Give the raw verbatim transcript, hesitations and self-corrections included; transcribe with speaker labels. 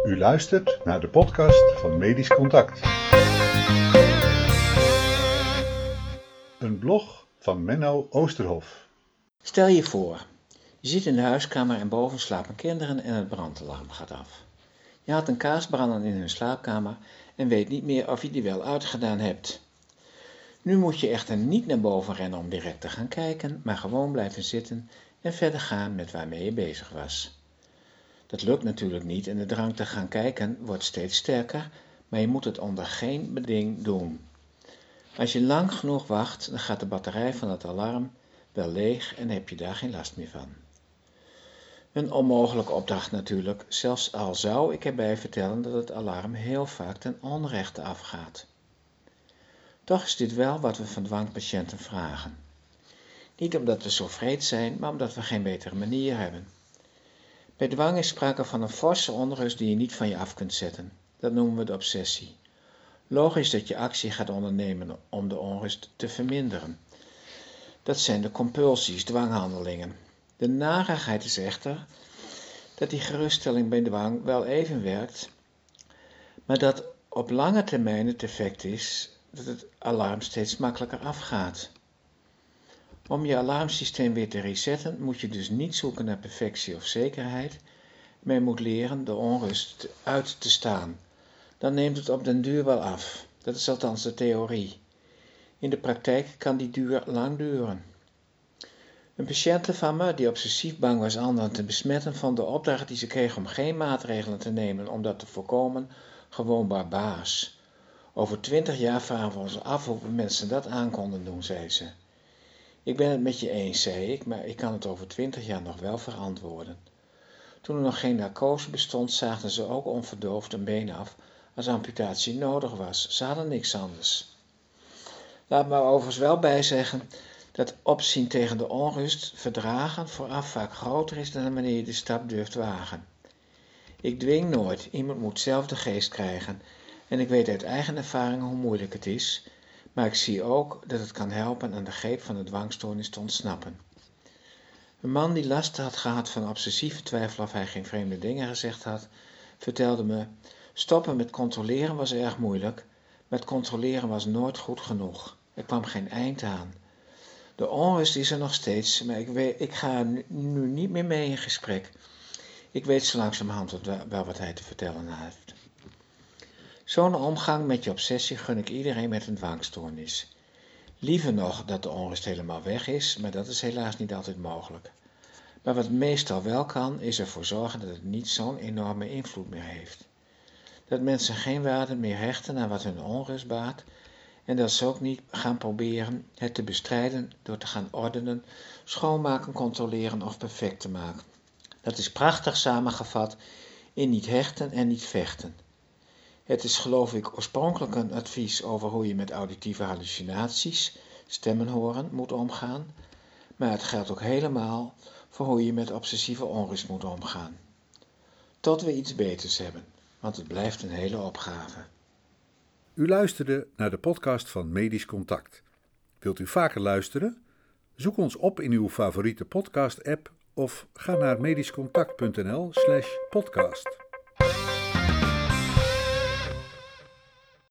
Speaker 1: U luistert naar de podcast van Medisch Contact. Een blog van Menno Oosterhof.
Speaker 2: Stel je voor, je zit in de huiskamer en boven slapen kinderen en het brandalarm gaat af. Je had een kaars branden in hun slaapkamer en weet niet meer of je die wel uitgedaan hebt. Nu moet je echter niet naar boven rennen om direct te gaan kijken, maar gewoon blijven zitten en verder gaan met waarmee je bezig was. Dat lukt natuurlijk niet en de drang te gaan kijken wordt steeds sterker, maar je moet het onder geen beding doen. Als je lang genoeg wacht, dan gaat de batterij van het alarm wel leeg en heb je daar geen last meer van. Een onmogelijke opdracht natuurlijk, zelfs al zou ik erbij vertellen dat het alarm heel vaak ten onrechte afgaat. Toch is dit wel wat we van dwangpatiënten vragen. Niet omdat we zo vreed zijn, maar omdat we geen betere manier hebben. Bij dwang is sprake van een forse onrust die je niet van je af kunt zetten. Dat noemen we de obsessie. Logisch dat je actie gaat ondernemen om de onrust te verminderen. Dat zijn de compulsies, dwanghandelingen. De narigheid is echter dat die geruststelling bij dwang wel even werkt, maar dat op lange termijn het effect is dat het alarm steeds makkelijker afgaat. Om je alarmsysteem weer te resetten moet je dus niet zoeken naar perfectie of zekerheid, maar je moet leren de onrust uit te staan. Dan neemt het op den duur wel af. Dat is althans de theorie. In de praktijk kan die duur lang duren. Een patiënte van me die obsessief bang was anderen te besmetten, vond de opdracht die ze kreeg om geen maatregelen te nemen om dat te voorkomen gewoon barbaars. Over twintig jaar vragen we ons af hoeveel mensen dat aan konden doen, zei ze. Ik ben het met je eens, zei ik, maar ik kan het over twintig jaar nog wel verantwoorden. Toen er nog geen narcose bestond, zaagden ze ook onverdoofd een been af als amputatie nodig was. Ze hadden niks anders. Laat me overigens wel bijzeggen dat opzien tegen de onrust verdragen vooraf vaak groter is dan wanneer je de stap durft wagen. Ik dwing nooit, iemand moet zelf de geest krijgen en ik weet uit eigen ervaring hoe moeilijk het is, maar ik zie ook dat het kan helpen aan de greep van de dwangstoornis te ontsnappen. Een man die last had gehad van obsessieve twijfel of hij geen vreemde dingen gezegd had, vertelde me: stoppen met controleren was erg moeilijk, met controleren was nooit goed genoeg. Er kwam geen eind aan. De onrust is er nog steeds, maar ik, weet, ik ga nu, nu niet meer mee in gesprek. Ik weet zo langzamerhand wel wat hij te vertellen heeft. Zo'n omgang met je obsessie gun ik iedereen met een dwangstoornis. Liever nog dat de onrust helemaal weg is, maar dat is helaas niet altijd mogelijk. Maar wat meestal wel kan, is ervoor zorgen dat het niet zo'n enorme invloed meer heeft. Dat mensen geen waarde meer hechten aan wat hun onrust baart en dat ze ook niet gaan proberen het te bestrijden door te gaan ordenen, schoonmaken, controleren of perfect te maken. Dat is prachtig samengevat in niet hechten en niet vechten. Het is geloof ik oorspronkelijk een advies over hoe je met auditieve hallucinaties, stemmen horen, moet omgaan, maar het geldt ook helemaal voor hoe je met obsessieve onrust moet omgaan. Tot we iets beters hebben, want het blijft een hele opgave.
Speaker 1: U luisterde naar de podcast van Medisch Contact. Wilt u vaker luisteren? Zoek ons op in uw favoriete podcast-app of ga naar medischcontact punt n l slash podcast.